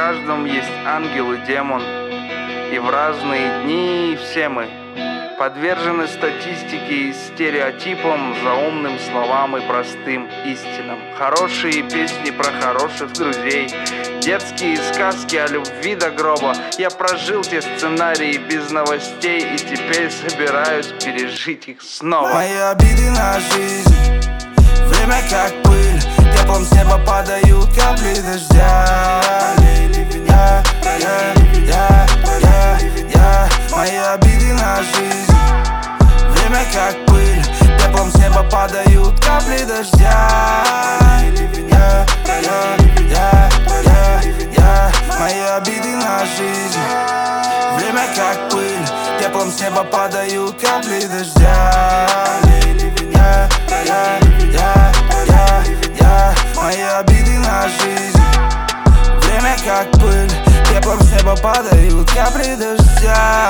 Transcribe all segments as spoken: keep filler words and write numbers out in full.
каждом есть ангел и демон. И в разные дни все мы подвержены статистике и стереотипам, заумным словам и простым истинам. Хорошие песни про хороших друзей, детские сказки о любви до гроба. Я прожил те сценарии без новостей и теперь собираюсь пережить их снова. Мои обиды на жизнь, время как пыль, теплом с неба падают капли дождя. Я, я, я, я, я. Мои обиды на жизнь, время как пыль, теплом с неба падают капли дождя. Я, я, я, я, я. Мои обиды на жизнь, время как пыль, теплом с неба падают капли дождя. Я, я, я, я, я. Мои обиды на жизнь, время как пыль, теплом с неба падают капли дождя.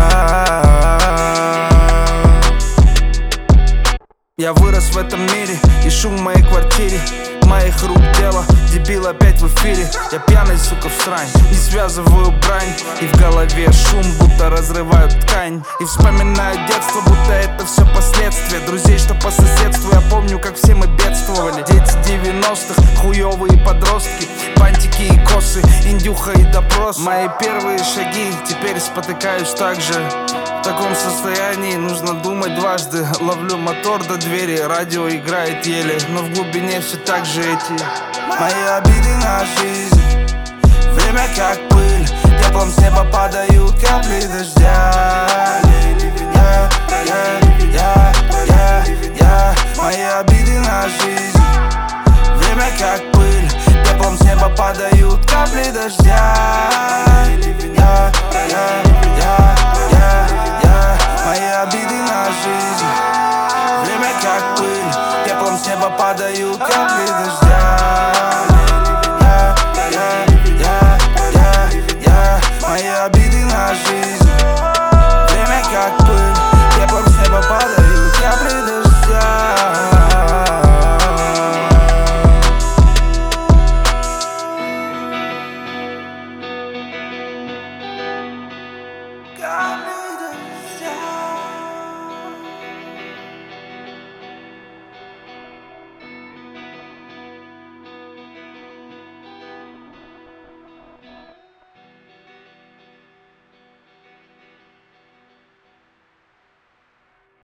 Я вырос в этом мире, и шум в моей квартире, моих рук дело, дебил опять в эфире. Я пьяный, сука, в срань, не связываю брань. И в голове шум, будто разрывают ткань. И вспоминаю детство, будто это все последствия друзей, что по соседству. Я помню, как все мы бедствовали. Дети девяностых, хуёвые подростки, бантики и косы, индюха и допрос. Мои первые шаги, теперь спотыкаюсь так же. В таком состоянии нужно думать дважды. Ловлю мотор до двери, радио играет еле, но в глубине все так же эти мои обиды на жизнь. Время как пыль, теплом с неба падают капли дождя. Я, я, я, я, я. Мои обиды на жизнь, время как пыль, теплом с неба падают капли дождя. Я, я, я, я, я. Мои обиды на жизнь, время как пыль, теплом с неба падают капли дождя. Я, я, я, я, я. Мои обиды на жизнь, время как пыль, теплом с неба падают капли дождя. God.